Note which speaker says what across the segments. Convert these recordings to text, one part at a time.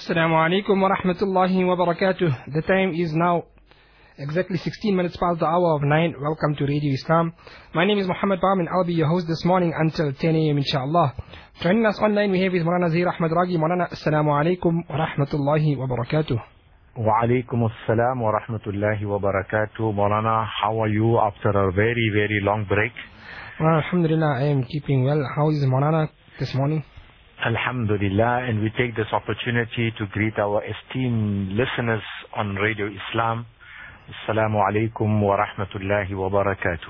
Speaker 1: Assalamu alaikum wa rahmatullahi wa barakatuh. The time is now exactly 16 minutes past the hour of 9. Welcome to Radio Islam. My name is Muhammad Bam and I'll be your host this morning until 10 a.m. inshallah. Joining us online we have is Maulana Zahir Ahmad Ragi. Maulana, Assalamu alaikum wa rahmatullahi wa barakatuh.
Speaker 2: Wa alaikum assalam wa rahmatullahi wa barakatuh. Maulana, how are you after a very, very long break?
Speaker 1: Well, alhamdulillah, I am keeping well. How is Maulana this morning?
Speaker 2: Alhamdulillah, and we take this opportunity to greet our esteemed listeners on Radio Islam. Assalamu alaikum wa rahmatullahi wa barakatuh.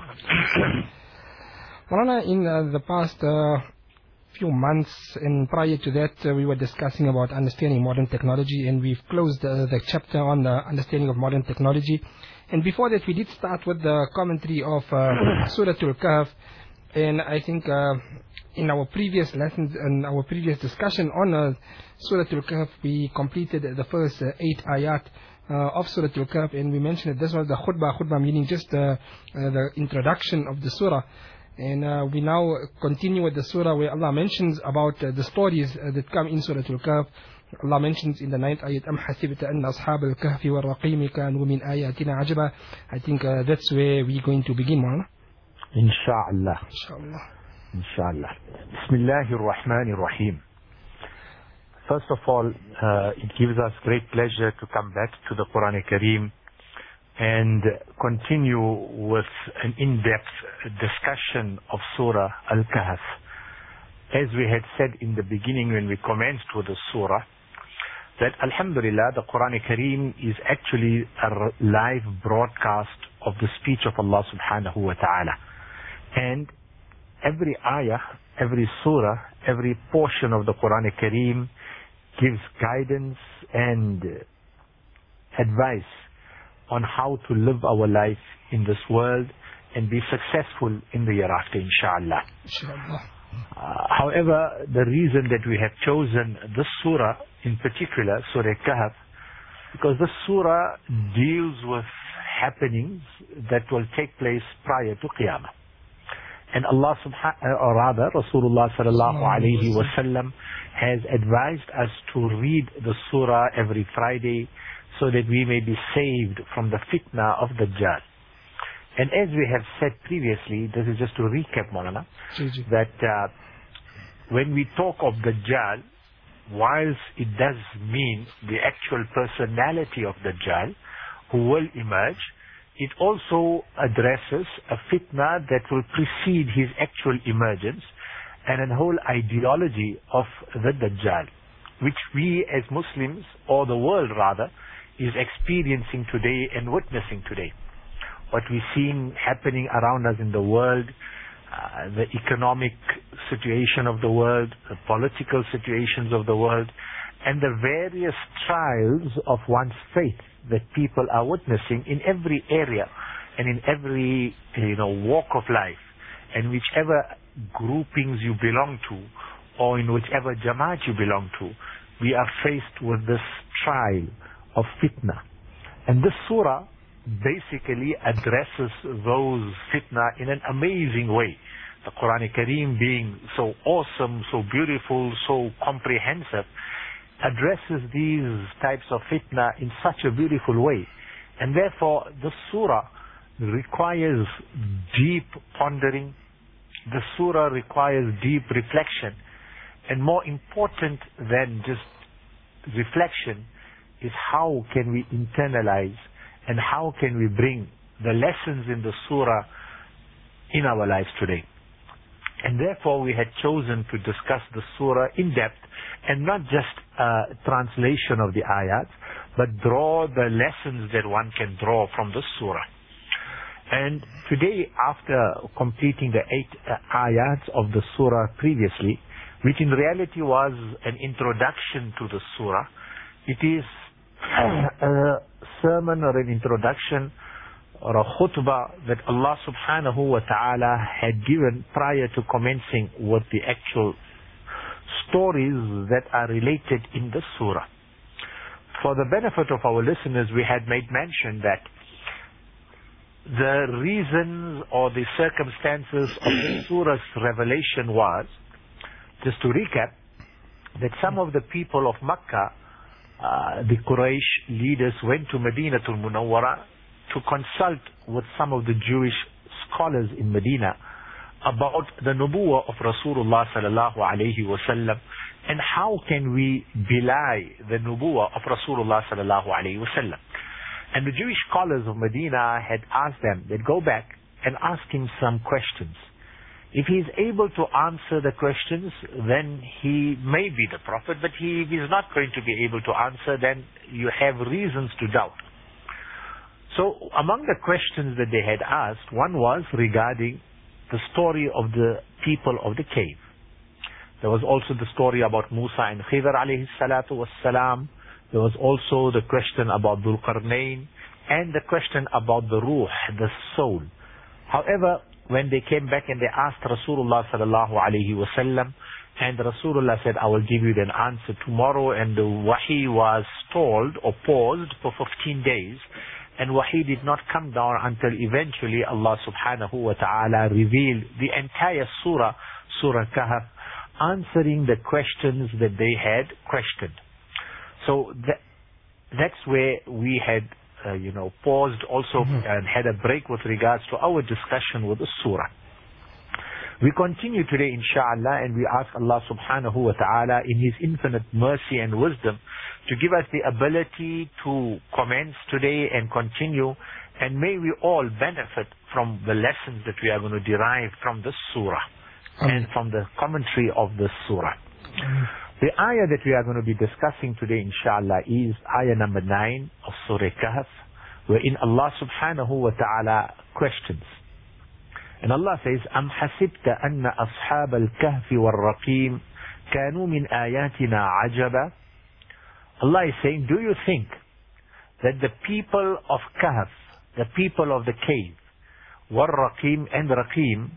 Speaker 1: Maulana, in the past few months and prior to that, we were discussing about understanding modern technology, and we've closed the chapter on the understanding of modern technology. And before that, we did start with the commentary of Surah Al-Kahf, and I think in our previous lessons and our previous discussion on Surah Al-Kahf, we completed the first 8 ayat of Surah Al-Kahf, and we mentioned that this was the khutbah meaning just the introduction of the surah. And we now continue with the surah where Allah mentions about the stories that come in Surah Al-Kahf. Allah mentions in the 9th ayat, أَمْ حَسِبْتَ أَنَّ أَصْحَابَ الْكَهْفِ وَالرَّقِيمِ كَانُوا مِنْ آيَاتِنَا عَجَبًا. I think that's where we're going to begin, Maulana.
Speaker 2: Insha'Allah.
Speaker 1: Inshallah.
Speaker 2: Inshallah. Bismillahir Rahmanir Rahim. First of all, it gives us great pleasure to come back to the Quran Kareem and continue with an in-depth discussion of Surah Al-Kahf. As we had said in the beginning when we commenced with the surah, that Alhamdulillah, the Quran Kareem is actually a live broadcast of the speech of Allah subhanahu wa ta'ala. And every ayah, every surah, every portion of the Quran Kareem gives guidance and advice on how to live our life in this world and be successful in the hereafter, inshallah.
Speaker 1: Inshallah.
Speaker 2: However, the reason that we have chosen this surah in particular, Surah Kahf, because this surah deals with happenings that will take place prior to Qiyamah. And Allah or rather Rasulullah sallallahu alayhi wa sallam has advised us to read the surah every Friday so that we may be saved from the fitna of Dajjal. And as we have said previously, this is just to recap, Maulana, that when we talk of Dajjal, whilst it does mean the actual personality of Dajjal who will emerge, it also addresses a fitna that will precede his actual emergence and a whole ideology of the Dajjal, which we as Muslims, or the world rather, is experiencing today and witnessing today. What we're seeing happening around us in the world, the economic situation of the world, the political situations of the world, and the various trials of one's faith that people are witnessing in every area and in every walk of life, and whichever groupings you belong to or in whichever jamaat you belong to, we are faced with this trial of fitna. And this surah basically addresses those fitna in an amazing way. The Quran Kareem being so awesome, so beautiful, so comprehensive, addresses these types of fitna in such a beautiful way. And therefore, the surah requires deep pondering. The surah requires deep reflection. And more important than just reflection is how can we internalize and how can we bring the lessons in the surah in our lives today. And therefore we had chosen to discuss the surah in depth and not just a translation of the ayats, but draw the lessons that one can draw from the surah. And today, after completing the 8 ayats of the surah previously, which in reality was an introduction to the surah, it is a sermon or an introduction or a khutbah that Allah subhanahu wa ta'ala had given prior to commencing with the actual stories that are related in the surah. For the benefit of our listeners, we had made mention that the reasons or the circumstances of the surah's revelation was, just to recap, that some of the people of Makkah the Quraysh leaders went to Madinatul Munawwara to consult with some of the Jewish scholars in Medina about the nubuwwah of Rasulullah sallallahu alayhi wasallam, and how can we belie the nubuwwah of Rasulullah sallallahu alayhi wasallam. And the Jewish scholars of Medina had asked them, they'd go back and ask him some questions. If he is able to answer the questions, then he may be the prophet, but if he's not going to be able to answer, then you have reasons to doubt. So among the questions that they had asked, one was regarding the story of the people of the cave. There was also the story about Musa and Khidr alayhi salatu wassalam. There was also the question about Dhul Qarnayn and the question about the ruh, the soul. However, when they came back and they asked Rasulullah sallallahu alayhi wasallam, and Rasulullah said, I will give you an answer tomorrow, and the wahi was stalled or paused for 15 days, and wahi did not come down until eventually Allah subhanahu wa ta'ala revealed the entire surah, Surah Kahf, answering the questions that they had questioned. So that's where we had paused also and had a break with regards to our discussion with the surah. We continue today inshallah, and we ask Allah subhanahu wa ta'ala in His infinite mercy and wisdom to give us the ability to commence today and continue, and may we all benefit from the lessons that we are going to derive from this surah and from the commentary of this surah. The ayah that we are going to be discussing today inshallah is ayah number 9 of Surah Kahf, wherein Allah subhanahu wa ta'ala questions. And Allah says, أَمْ حَسِبْتَ أَنَّ أَصْحَابَ الْكَهْفِ وَالرَّقِيمِ كَانُوا مِنْ آيَاتِنَا عَجَبًا. Allah is saying, do you think that the people of Kahf, the people of the cave, وَالرَّقِيمِ and Raqim,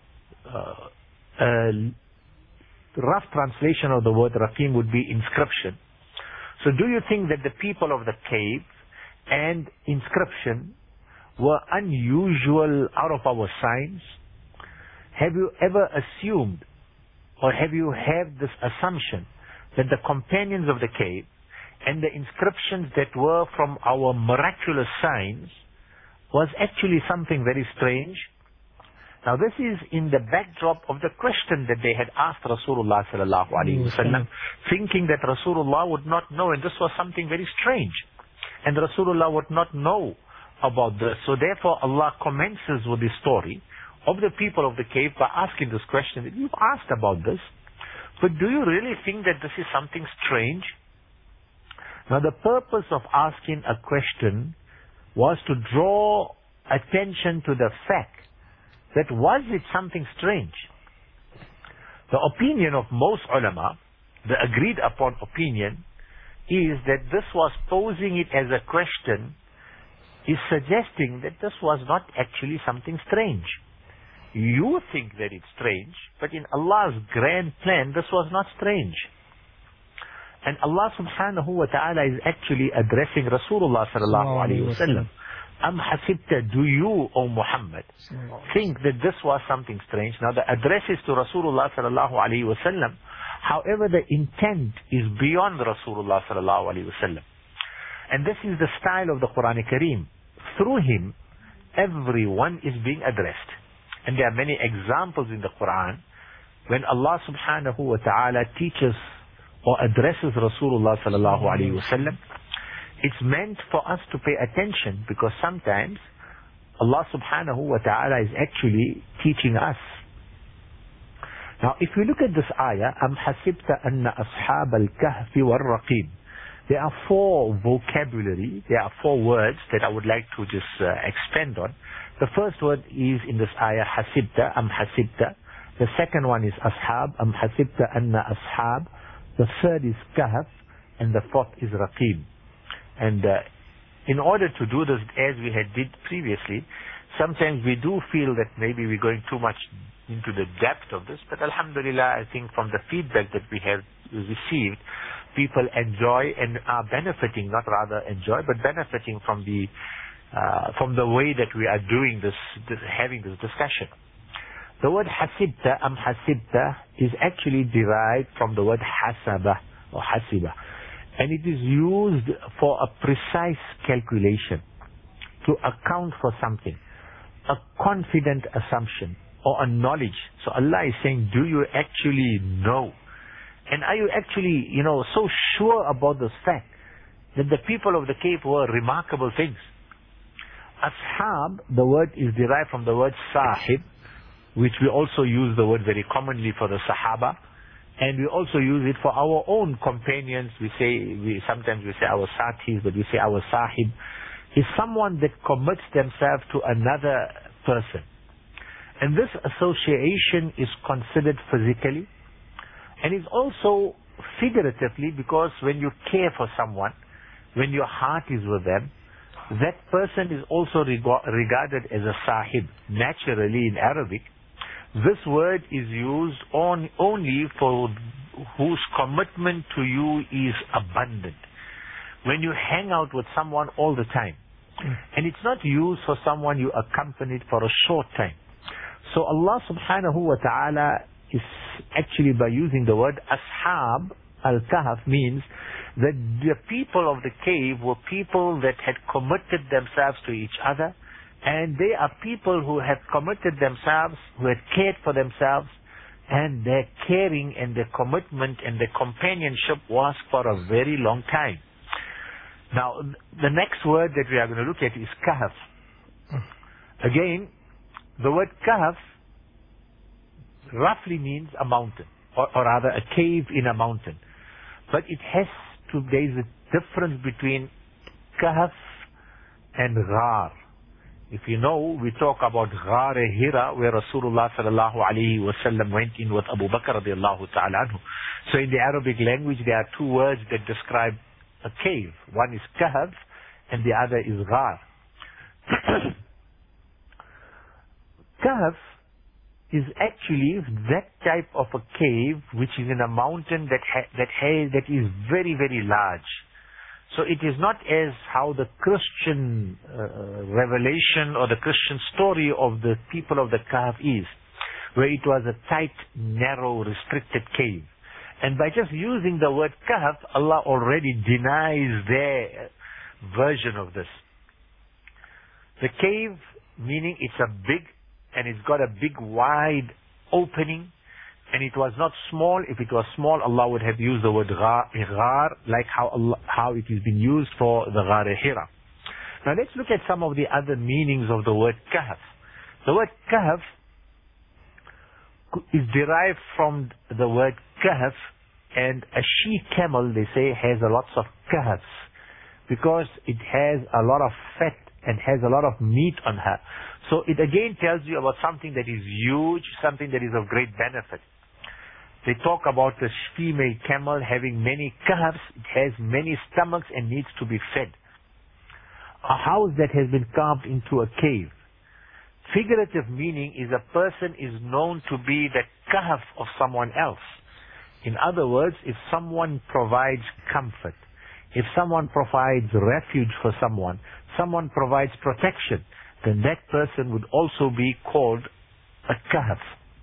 Speaker 2: rough translation of the word Raqim would be inscription. So do you think that the people of the cave and inscription were unusual out of our signs? Have you ever assumed, or have you had this assumption, that the companions of the cave and the inscriptions that were from our miraculous signs was actually something very strange? Now this is in the backdrop of the question that they had asked Rasulullah sallallahu alaihi wasallam, thinking that Rasulullah would not know, and this was something very strange, and Rasulullah would not know about this. So therefore Allah commences with the story of the people of the cave by asking this question. You've asked about this, but do you really think that this is something strange? Now the purpose of asking a question was to draw attention to the fact that was it something strange? The opinion of most ulama, the agreed upon opinion, is that this was posing it as a question, is suggesting that this was not actually something strange. You think that it's strange, but in Allah's grand plan, this was not strange. And Allah subhanahu wa ta'ala is actually addressing Rasulullah sallallahu alayhi wa sallam. Am hasibta, do you, O Muhammad, think that this was something strange? Now the address is to Rasulullah sallallahu alayhi wa sallam. However, the intent is beyond Rasulullah sallallahu alayhi wa sallam. And this is the style of the Quran Kareem. Through him, everyone is being addressed. And there are many examples in the Quran when Allah subhanahu wa ta'ala teaches or addresses Rasulullah sallallahu alayhi wa sallam. It's meant for us to pay attention, because sometimes Allah subhanahu wa ta'ala is actually teaching us. Now if we look at this ayah, أَمْ حَسِبْتَ أَنَّ أَصْحَابَ الْكَهْفِ وَالرَّقِيمِ, there are four words that I would like to just expand on. The first word is in this ayah, حَسِبْتَ, أَمْ حَسِبْتَ. The second one is أَصْحَاب, أَمْ حَسِبْتَ أَنَّ أَصْحَاب. The third is Kahf, and the fourth is Raqim. And in order to do this as we had did previously, sometimes we do feel that maybe we're going too much into the depth of this, but alhamdulillah, I think from the feedback that we have received, people enjoy and are benefiting, not rather enjoy, but benefiting from the way that we are doing this having this discussion. The word hasibta, hasibta, is actually derived from the word hasaba or hasiba. And it is used for a precise calculation, to account for something, a confident assumption, or a knowledge. So Allah is saying, do you actually know? And are you actually, so sure about this fact that the people of the cave were remarkable things? Ashab, the word is derived from the word sahib, which we also use the word very commonly for the Sahaba, and we also use it for our own companions. Sometimes we say our sathis, but we say our sahib, is someone that commits themselves to another person. And this association is considered physically, and is also figuratively, because when you care for someone, when your heart is with them, that person is also regarded as a sahib. Naturally, in Arabic, this word is used only for whose commitment to you is abundant. When you hang out with someone all the time. And it's not used for someone you accompanied for a short time. So Allah subhanahu wa ta'ala is actually, by using the word ashab al-kahf, means that the people of the cave were people that had committed themselves to each other, and they are people who have committed themselves, who had cared for themselves, and their caring and their commitment and their companionship was for a very long time. Now, the next word that we are going to look at is kahf. Again, the word kahf roughly means a mountain, or rather a cave in a mountain. But there is a difference between kahf and ghar. If you know, we talk about Ghar Hira, where Rasulullah sallallahu alayhi wasallam went in with Abu Bakr radiallahu ta'ala anhu. So in the Arabic language, there are two words that describe a cave. One is kahf, and the other is ghar. Kahf is actually that type of a cave which is in a mountain that is very, very large. So it is not as how the Christian revelation or the Christian story of the people of the Kahf is, where it was a tight, narrow, restricted cave. And by just using the word Kahf, Allah already denies their version of this. The cave, meaning it's a big, and it's got a big wide opening, and it was not small. If it was small, Allah would have used the word ghar, like how it has been used for the Ghar Hira. Now let's look at some of the other meanings of the word kahf. The word kahf is derived from the word kahf, and a she-camel, they say, has a lots of kahfs, because it has a lot of fat and has a lot of meat on her. So it again tells you about something that is huge, something that is of great benefit. They talk about the female camel having many kahfs, it has many stomachs and needs to be fed. A house that has been carved into a cave. Figurative meaning is a person is known to be the kahf of someone else. In other words, if someone provides comfort, if someone provides refuge for someone provides protection, then that person would also be called a kahf.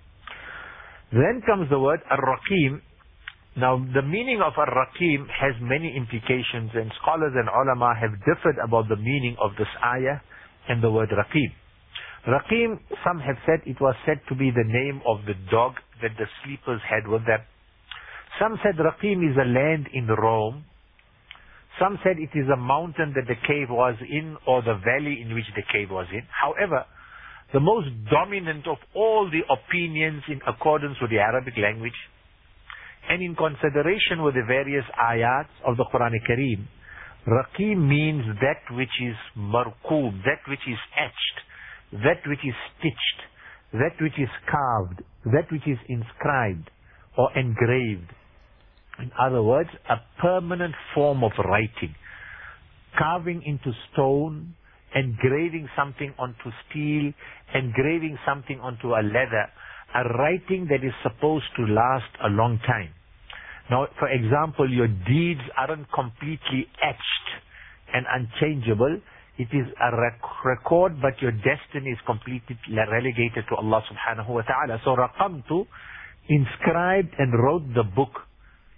Speaker 2: Then comes the word ar-raqim. Now, the meaning of ar-raqim has many implications, and scholars and ulama have differed about the meaning of this ayah and the word raqim. Raqim, some have said it was said to be the name of the dog that the sleepers had with them. Some said raqim is a land in Rome. Some said it is a mountain that the cave was in, or the valley in which the cave was in. However, the most dominant of all the opinions in accordance with the Arabic language and in consideration with the various ayats of the Quran Kareem, raqim means that which is marqoob, that which is etched, that which is stitched, that which is carved, that which is inscribed or engraved. In other words, a permanent form of writing, carving into stone, engraving something onto steel, engraving something onto a leather, a writing that is supposed to last a long time. Now, for example, your deeds aren't completely etched and unchangeable. It is a record, but your destiny is completely relegated to Allah subhanahu wa ta'ala. So, raqamtu, inscribed and wrote the book.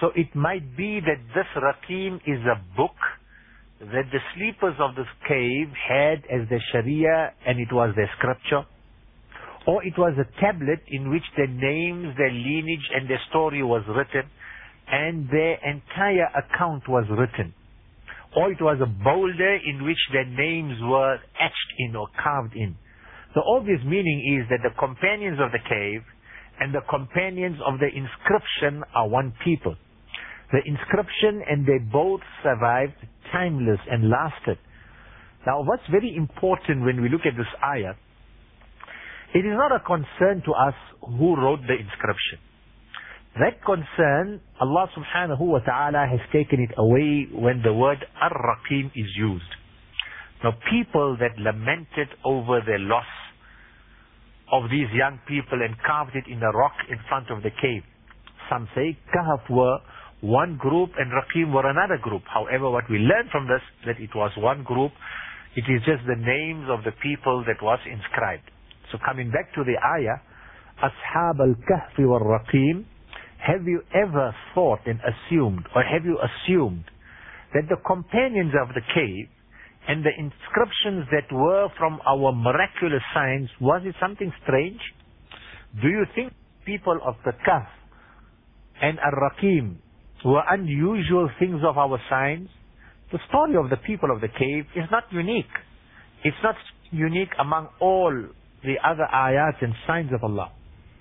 Speaker 2: So it might be that this Raqim is a book that the sleepers of this cave had as their Sharia, and it was their scripture. Or it was a tablet in which their names, their lineage and their story was written, and their entire account was written. Or it was a boulder in which their names were etched in or carved in. The obvious meaning is that the companions of the cave and the companions of the inscription are one people. The inscription and they both survived, timeless and lasted. Now what's very important when we look at this ayah, it is not a concern to us who wrote the inscription. That concern, Allah subhanahu wa ta'ala has taken it away when the word Ar-Raqim is used. Now people that lamented over their loss of these young people and carved it in a rock in front of the cave. Some say Kahf were one group and Raqim were another group. However, what we learn from this, that it was one group, it is just the names of the people that was inscribed. So coming back to the ayah, Ashab al-Kahfi wal-Raqim, have you ever thought and assumed, or have you assumed, that the companions of the cave and the inscriptions that were from our miraculous signs, was it something strange? Do you think people of the Kahf and Ar-Raqim were unusual things of our signs? The story of the people of the cave is not unique. It's not unique among all the other ayats and signs of Allah.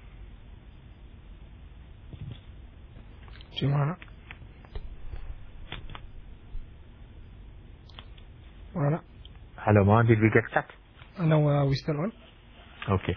Speaker 1: Jumana.
Speaker 2: Hello, Ma, did we get cut?
Speaker 1: No, we still on.
Speaker 2: Okay.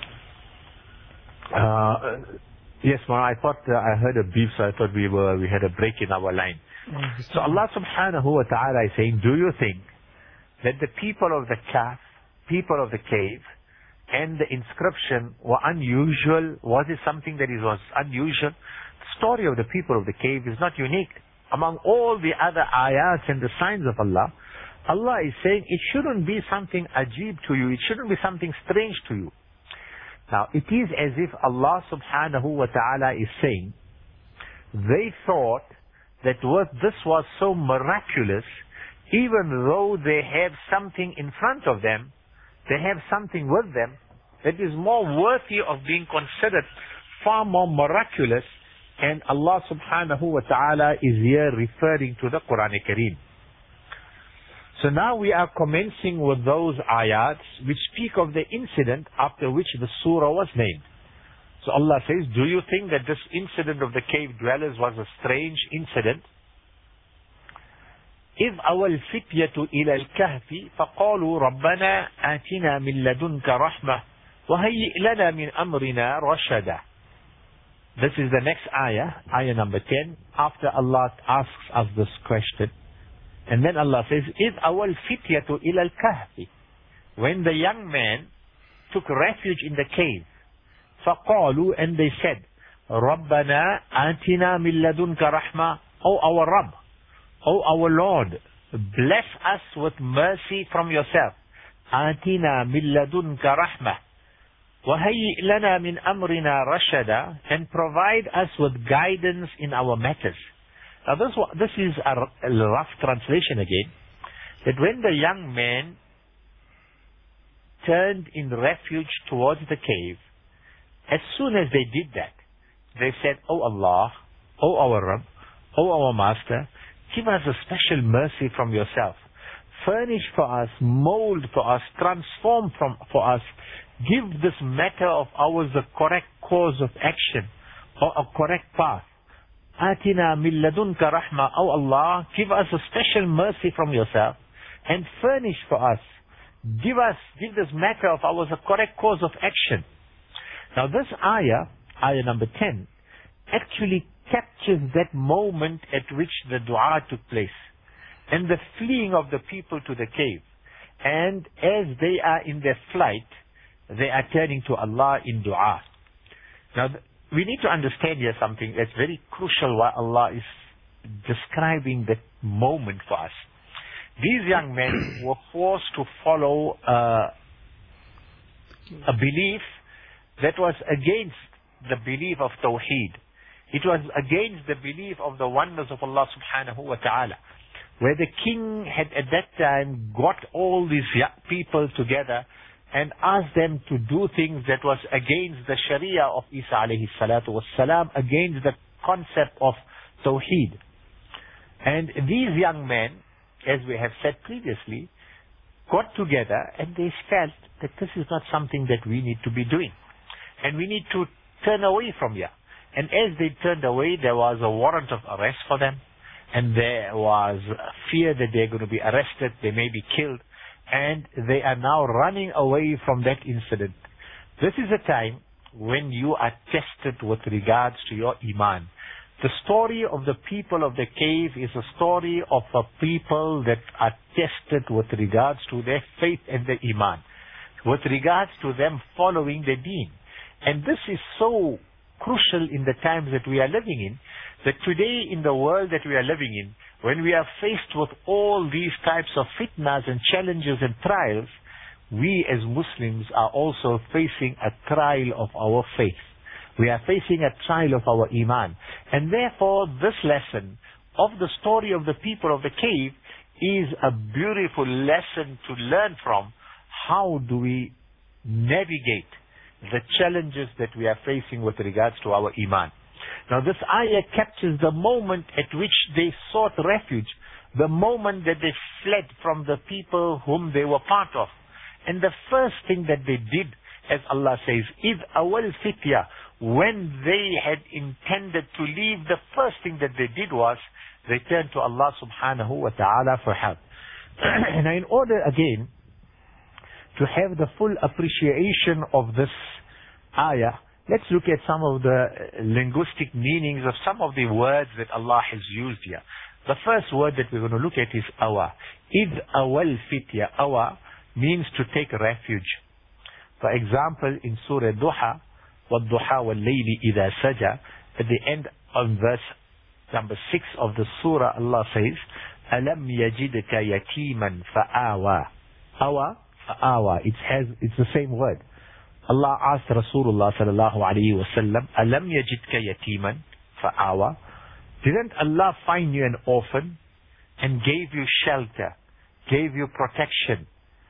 Speaker 2: Yes, Ma, I thought I heard a beep, so I thought we had a break in our line. So Allah subhanahu wa ta'ala is saying, do you think that the people of the Kahf, people of the cave, and the inscription were unusual? Was it something that was unusual? The story of the people of the cave is not unique. Among all the other ayats and the signs of Allah, Allah is saying it shouldn't be something ajib to you. It shouldn't be something strange to you. Now, it is as if Allah subhanahu wa ta'ala is saying, they thought that this was so miraculous, even though they have something in front of them, they have something with them that is more worthy of being considered far more miraculous, and Allah subhanahu wa ta'ala is here referring to the Quran Kareem. So now we are commencing with those ayats which speak of the incident after which the surah was named. So Allah says, do you think that this incident of the cave dwellers was a strange incident? إِذْ أَوَى الْفِتْيَةُ إِلَى الْكَهْفِ فَقَالُوا رَبَّنَا آتِنَا مِنْ لَدُنْكَ رَحْمَةً وَهَيِّئْ لَنَا مِنْ أَمْرِنَا رَشَدًا. This is the next ayah, ayah number 10, after Allah asks us this question. And then Allah says, إِذْ أَوَى الْفِتْيَةُ إِلَى الْكَهْفِ, when the young man took refuge in the cave, فَقَالُوا, and they said, رَبَّنَا آتِنَا مِنْ لَدُنْكَ رَحْمَةً, O our Rabb, O our Lord, bless us with mercy from yourself. آتِنَا مِنْ لَدُنْكَ رَحْمَةً وَهَيِّئْ لَنَا مِنْ أَمْرِنَا رَشَدًا, and provide us with guidance in our matters. Now this is a rough translation again, that when the young man turned in refuge towards the cave, as soon as they did that, they said, O Allah, O our Rabb, O our Master, give us a special mercy from yourself. Furnish for us, mold for us, transform for us. Give this matter of ours a correct course of action, or a correct path. Atina min ladunka rahma, O Allah, give us a special mercy from yourself, and furnish for us. Give this matter of ours a correct course of action. Now this ayah number 10, actually captures that moment at which the dua took place, and the fleeing of the people to the cave. And as they are in their flight, they are turning to Allah in dua. Now we need to understand here something that's very crucial, why Allah is describing that moment for us. These young men were forced to follow a belief that was against the belief of Tawheed. It was against the belief of the oneness of Allah subhanahu wa ta'ala, where the king had at that time got all these people together and asked them to do things that was against the Sharia of Isa alayhi salatu wassalam, against the concept of Tawheed. And these young men, as we have said previously, got together and they felt that this is not something that we need to be doing. And we need to turn away from here. And as they turned away, there was a warrant of arrest for them. And there was fear that they're going to be arrested, they may be killed. And they are now running away from that incident. This is a time when you are tested with regards to your iman. The story of the people of the cave is a story of a people that are tested with regards to their faith and their iman, with regards to them following the deen. And this is so crucial in the times that we are living in, that today in the world that we are living in, when we are faced with all these types of fitnas and challenges and trials, we as Muslims are also facing a trial of our faith. We are facing a trial of our iman. And therefore, this lesson of the story of the people of the cave is a beautiful lesson to learn from. How do we navigate the challenges that we are facing with regards to our iman? Now this ayah captures the moment at which they sought refuge, the moment that they fled from the people whom they were part of. And the first thing that they did, as Allah says, إِذْ أَوَلْ فِتْيَةً, when they had intended to leave, the first thing that they did was they turned to Allah subhanahu wa ta'ala for help. And in order again to have the full appreciation of this ayah, let's look at some of the linguistic meanings of some of the words that Allah has used here. The first word that we're going to look at is awa. Id awal fitya. Awa means to take refuge. For example, in Surah Duha, وَالضُّحَى وَاللَّيْلِ إِذَا سَجَى, at the end of verse number 6 of the surah, Allah says, أَلَمْ يَجِدْكَ يَتِيمًا فَآوَى. Awa, fa'awa. It's the same word. Allah asked Rasulullah sallallahu alayhi wa sallam, أَلَمْ يَجِدْكَ يَتِيمًا فَآوَى. Didn't Allah find you an orphan and gave you shelter, gave you protection?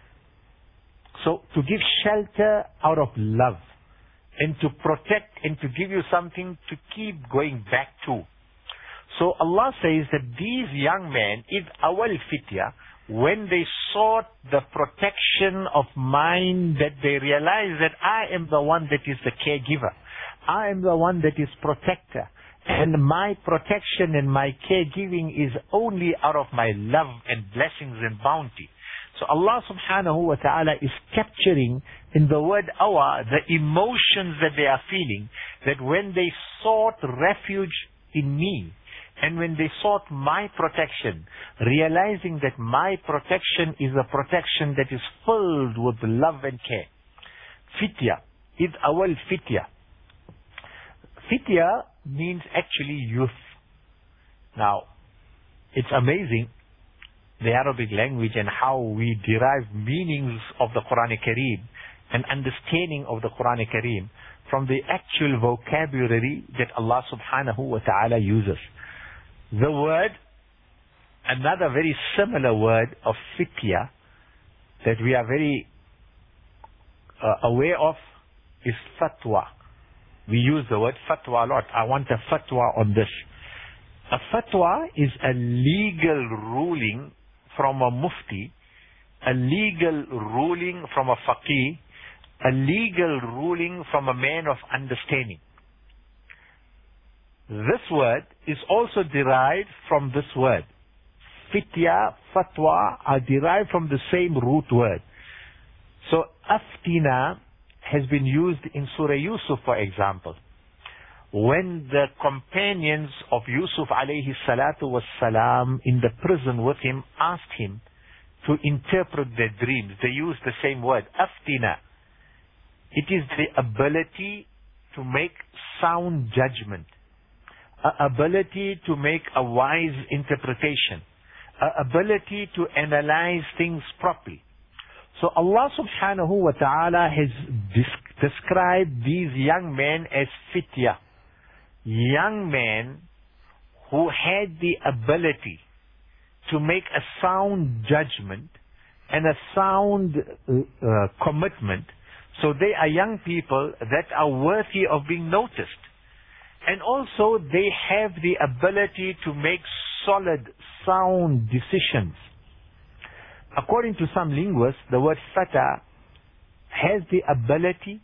Speaker 2: So to give shelter out of love, and to protect and to give you something to keep going back to. So Allah says that these young men, إِذْ أَوَلْ فِتْيَةً, when they sought the protection of mine, that they realized that I am the one that is the caregiver. I am the one that is protector. And my protection and my caregiving is only out of my love and blessings and bounty. So Allah subhanahu wa ta'ala is capturing in the word awa the emotions that they are feeling, that when they sought refuge in me, and when they sought my protection, realizing that my protection is a protection that is filled with love and care. Fitya, id awal fitya. Fitya means actually youth. Now, it's amazing, the Arabic language and how we derive meanings of the Quran Kareem and understanding of the Quran Kareem from the actual vocabulary that Allah subhanahu wa ta'ala uses. The word, another very similar word of fitya that we are very aware of is fatwa. We use the word fatwa a lot. I want a fatwa on this. A fatwa is a legal ruling from a mufti, a legal ruling from a faqih, a legal ruling from a man of understanding. This word is also derived from this word. Fitya, fatwa are derived from the same root word. So aftina has been used in Surah Yusuf, for example. When the companions of Yusuf alayhi salatu was salam in the prison with him asked him to interpret their dreams, they used the same word, aftina. It is the ability to make sound judgment, ability to make a wise interpretation, ability to analyze things properly. So Allah subhanahu wa ta'ala has described these young men as fitya. young men who had the ability to make a sound judgment and a sound commitment. So they are young people that are worthy of being noticed. And also they have the ability to make solid, sound decisions. According to some linguists, the word fata has the ability.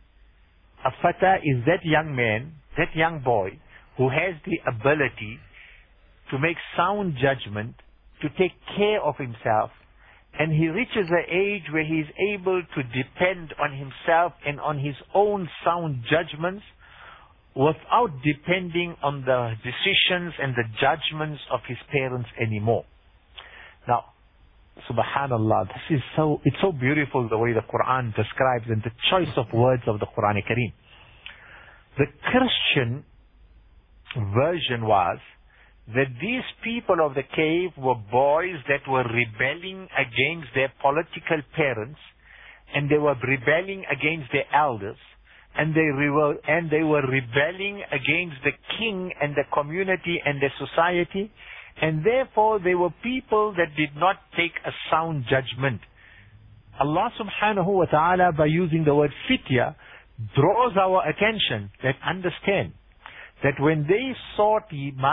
Speaker 2: A fata is that young man, that young boy, who has the ability to make sound judgment, to take care of himself, and he reaches an age where he is able to depend on himself and on his own sound judgments without depending on the decisions and the judgments of his parents anymore. Now, subhanallah, it's so beautiful the way the Quran describes and the choice of words of the Quran Kareem. The Christian version was that these people of the cave were boys that were rebelling against their political parents, and they were rebelling against their elders, and they were rebelling against the king and the community and the society, and therefore they were people that did not take a sound judgment. Allah subhanahu wa ta'ala, by using the word fitya, draws our attention that understand that when they sought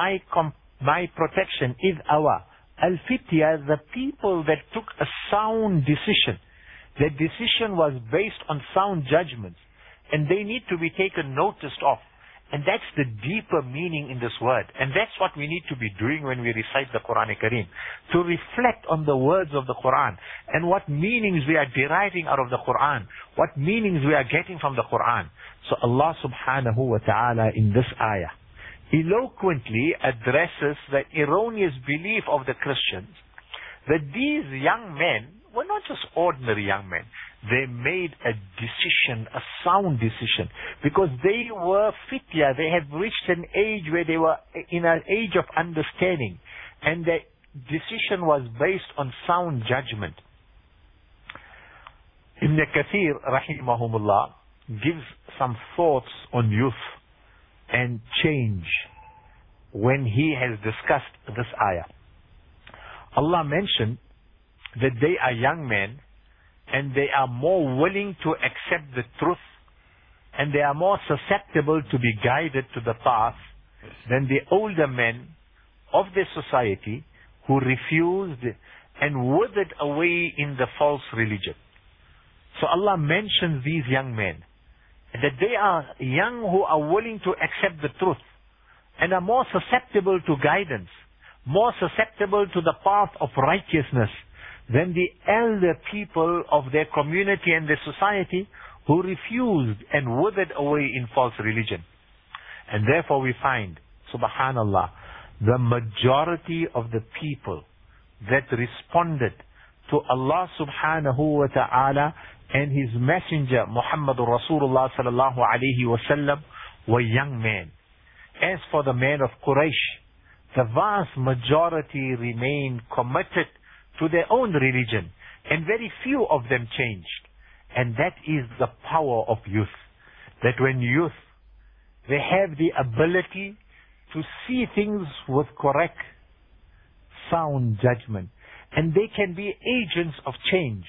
Speaker 2: my protection is our al-fitya, the people that took a sound decision. Their decision was based on sound judgments, and they need to be taken notice of. And that's the deeper meaning in this word. And that's what we need to be doing when we recite the Quran Kareem. To reflect on the words of the Quran and what meanings we are deriving out of the Quran. What meanings we are getting from the Quran. So Allah subhanahu wa ta'ala in this ayah eloquently addresses the erroneous belief of the Christians that these young men were not just ordinary young men. They made a decision, a sound decision, because they were fitya. They had reached an age where they were in an age of understanding, and their decision was based on sound judgment. Ibn Kathir, rahimahumullah, gives some thoughts on youth and change when he has discussed this ayah. Allah mentioned that they are young men, and they are more willing to accept the truth, and they are more susceptible to be guided to the path than the older men of their society who refused and withered away in the false religion. So Allah mentions these young men, that they are young who are willing to accept the truth and are more susceptible to guidance, more susceptible to the path of righteousness than the elder people of their community and their society who refused and withered away in false religion. And therefore we find, subhanallah, the majority of the people that responded to Allah subhanahu wa ta'ala and His Messenger Muhammadur Rasulullah sallallahu alayhi wa sallam were young men. As for the men of Quraysh, the vast majority remained committed to their own religion, and very few of them changed. And that is the power of youth. That when youth, they have the ability to see things with correct, sound judgment, and they can be agents of change,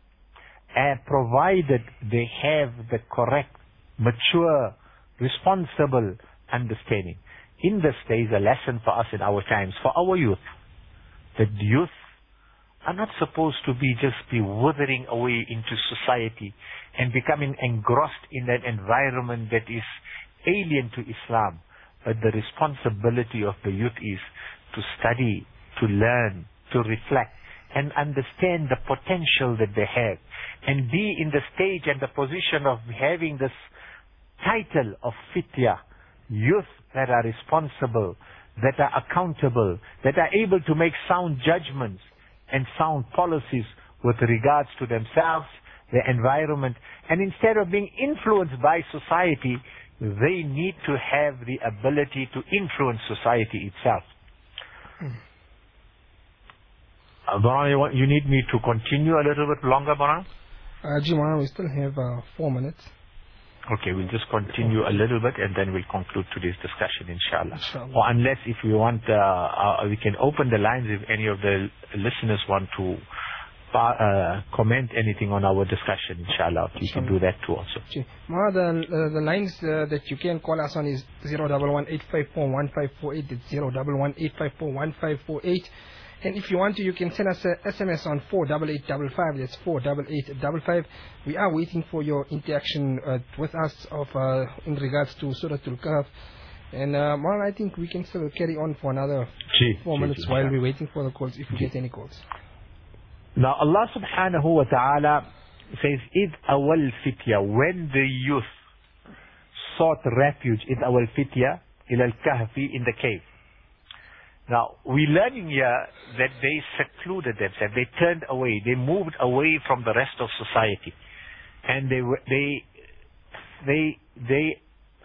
Speaker 2: provided they have the correct, mature, responsible understanding. In this, there is a lesson for us in our times, for our youth, that youth are not supposed to be withering away into society and becoming engrossed in that environment that is alien to Islam. But the responsibility of the youth is to study, to learn, to reflect, and understand the potential that they have, and be in the stage and the position of having this title of fitya, youth that are responsible, that are accountable, that are able to make sound judgments and sound policies with regards to themselves, their environment, and instead of being influenced by society, they need to have the ability to influence society itself. Baran, you need me to continue a little bit longer, Baran?
Speaker 1: Jimana, we still have 4 minutes.
Speaker 2: Okay, we'll just continue a little bit and then we'll conclude today's discussion, inshallah.
Speaker 1: Inshallah.
Speaker 2: Or unless if you want, we can open the lines if any of the listeners want to comment anything on our discussion, inshallah. You can do that too also.
Speaker 1: The lines that you can call us on is 011-854-1548. It's 011-854-1548. And if you want to, you can send us a SMS on 48855. That's 48855. We are waiting for your interaction with us in regards to Surah Al-Kahf. And I think we can still carry on for another 4 minutes while we're waiting for the calls, if we get any calls.
Speaker 2: Now Allah subhanahu wa ta'ala says, إِذْ أَوَلْ فِتْيَا, when the youth sought refuge, إِذْ أَوَلْ فِتْيَا إِلَى الْكَهْفِ, in the cave. Now, we're learning here that they secluded themselves, they turned away, they moved away from the rest of society. And they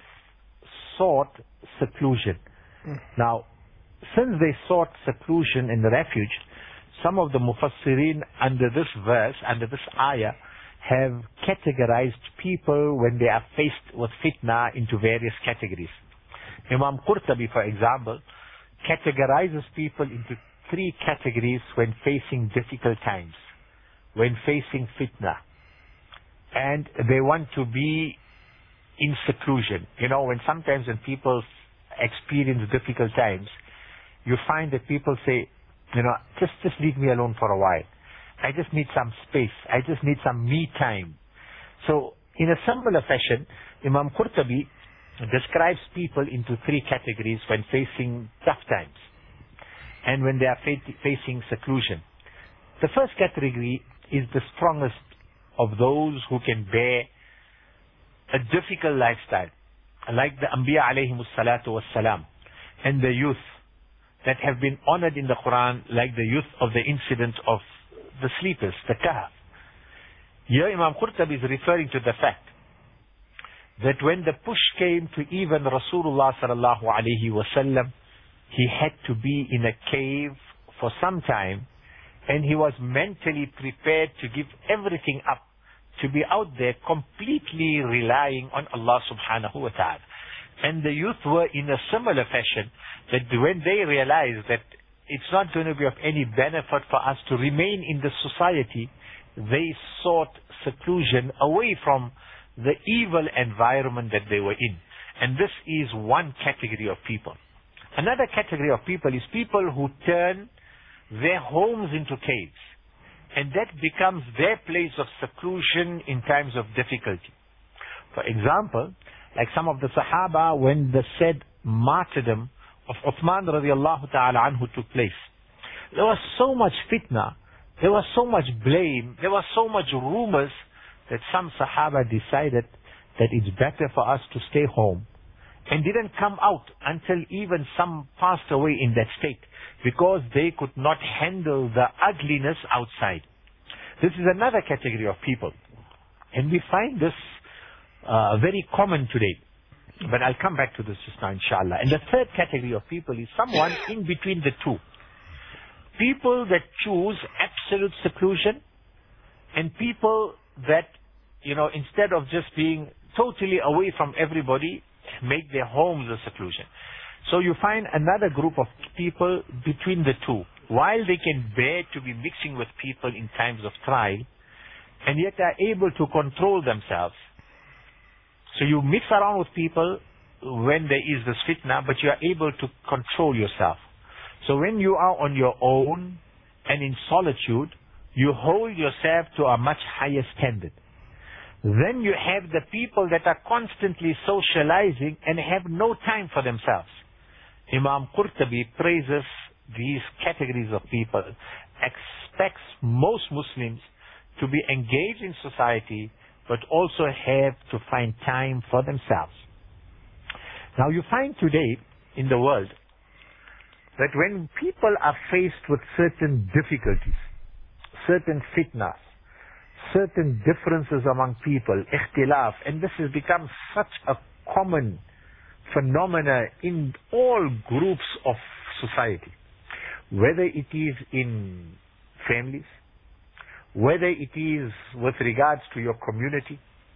Speaker 2: sought seclusion. Now, since they sought seclusion and refuge, some of the mufassirin under this verse, under this ayah, have categorized people when they are faced with fitna into various categories. Imam Qurtubi, for example, categorizes people into 3 categories when facing difficult times, when facing fitna, and they want to be in seclusion. When sometimes when people experience difficult times, you find that people say, just leave me alone for a while. I just need some space. I just need some me time. So, in a similar fashion, Imam Qurtubi describes people into 3 categories when facing tough times and when they are facing seclusion. The first category is the strongest of those who can bear a difficult lifestyle, like the Anbiya alayhimus salatu wassalam, and the youth that have been honored in the Quran, like the youth of the incident of the sleepers, the Kahf. Here Imam Qurtubi is referring to the fact that when the push came to even Rasulullah sallallahu alaihi wasallam, he had to be in a cave for some time, and he was mentally prepared to give everything up, to be out there completely relying on Allah subhanahu wa ta'ala. And the youth were in a similar fashion, that when they realized that it's not going to be of any benefit for us to remain in the society, they sought seclusion away from the evil environment that they were in. And this is one category of people. Another category of people is people who turn their homes into caves, and that becomes their place of seclusion in times of difficulty. For example, like some of the Sahaba, when the said martyrdom of Uthman radiallahu ta'ala anhu took place, there was so much fitna, there was so much blame, there was so much rumors, that some Sahaba decided that it's better for us to stay home, and didn't come out until even some passed away in that state, because they could not handle the ugliness outside. This is another category of people, and we find this very common today. But I'll come back to this just now, inshallah. And the third category of people is someone in between the two. People that choose absolute seclusion, and people that, instead of just being totally away from everybody, make their homes a seclusion. So you find another group of people between the two. While they can bear to be mixing with people in times of trial, and yet are able to control themselves. So you mix around with people when there is this fitna, but you are able to control yourself. So when you are on your own and in solitude, you hold yourself to a much higher standard. Then you have the people that are constantly socializing and have no time for themselves. Imam Qurtubi praises these categories of people, expects most Muslims to be engaged in society, but also have to find time for themselves. Now you find today in the world that when people are faced with certain difficulties, certain fitnas, certain differences among people, ikhtilaf, and this has become such a common phenomena in all groups of society, whether it is in families, whether it is with regards to your community,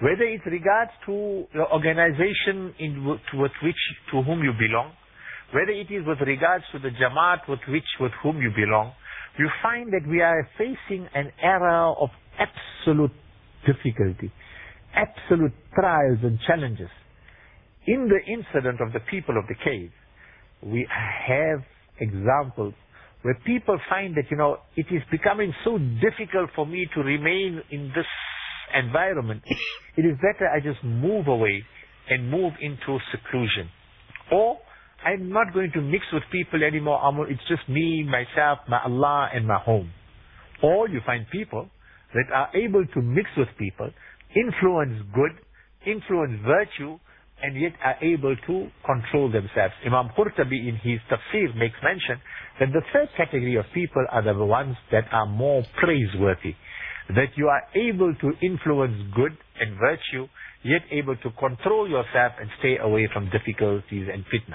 Speaker 2: Whether it regards to the organization to whom you belong, whether it is with regards to the Jamaat with whom you belong, you find that we are facing an era of absolute difficulty, absolute trials and challenges. In the incident of the people of the cave, we have examples where people find that, it is becoming so difficult for me to remain in this environment. It is better I just move away and move into seclusion. Or I'm not going to mix with people anymore. It's just me, myself, my Allah, and my home. Or you find people that are able to mix with people, influence good, influence virtue, and yet are able to control themselves. Imam Qurtubi in his tafsir makes mention that the third category of people are the ones that are more praiseworthy. That you are able to influence good and virtue, yet able to control yourself and stay away from difficulties and fitna.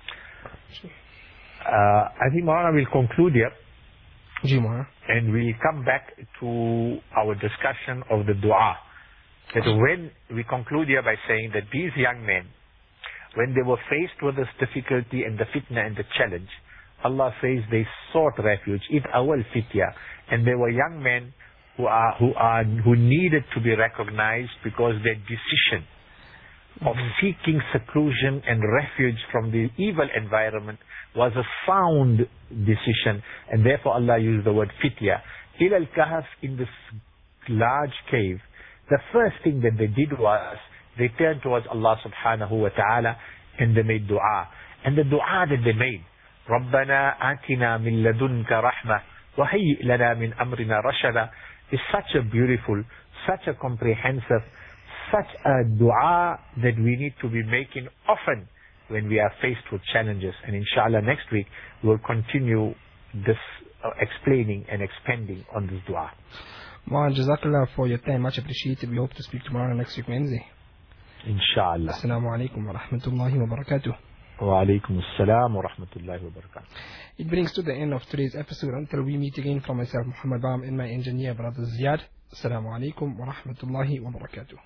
Speaker 2: I think Maulana will conclude here. And we'll come back to our discussion of the dua. That when we conclude here by saying that these young men, when they were faced with this difficulty and the fitna and the challenge, Allah says they sought refuge, it awal fitya, and they were young men who needed to be recognized because their decision of seeking seclusion and refuge from the evil environment was a sound decision, and therefore Allah used the word fitya. Ila al-Kahf, in this large cave, the first thing that they did was they turned towards Allah subhanahu wa ta'ala and they made dua. And the dua that they made, رَبَّنَا آتِنَا مِن لَدُنْكَ رَحْمَةً وَهَيِّئْ لَنَا مِنْ أَمْرِنَا رَشَدًا, is such a beautiful, such a comprehensive, such a dua that we need to be making often when we are faced with challenges. And inshallah next week we'll continue this explaining and expanding on this dua.
Speaker 1: Maulana, Jazakallah for your time, much appreciated. We hope to speak tomorrow next week Wednesday.
Speaker 2: Inshallah.
Speaker 1: Assalamu alaikum wa rahmatullahi wa barakatuh.
Speaker 2: Wa alaikum assalam wa rahmatullahi wa barakatuh.
Speaker 1: It brings to the end of today's episode. Until we meet again, from myself, Muhammad Baam, and my engineer, Brother Ziyad. Assalamu alaikum wa rahmatullahi wa barakatuh.